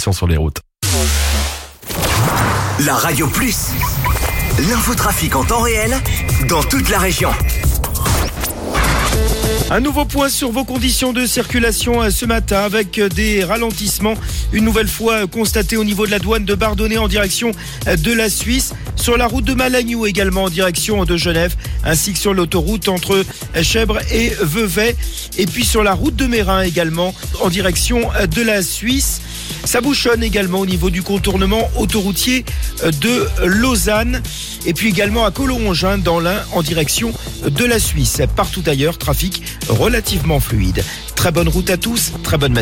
sur les routes. La Radio Plus, l'infotrafic en temps réel dans toute la région. Un nouveau point sur vos conditions de circulation ce matin avec des ralentissements une nouvelle fois constatés au niveau de la douane de Bardonnay en direction de la Suisse, sur la route de Malagnou également en direction de Genève, ainsi que sur l'autoroute entre Chèvres et Vevey, et puis sur la route de Meyrin également en direction de la Suisse. Ça bouchonne également au niveau du contournement autoroutier de Lausanne et puis également à Collonges dans l'Ain en direction de la Suisse. Partout ailleurs, trafic relativement fluide. Très bonne route à tous, très bonne matinée.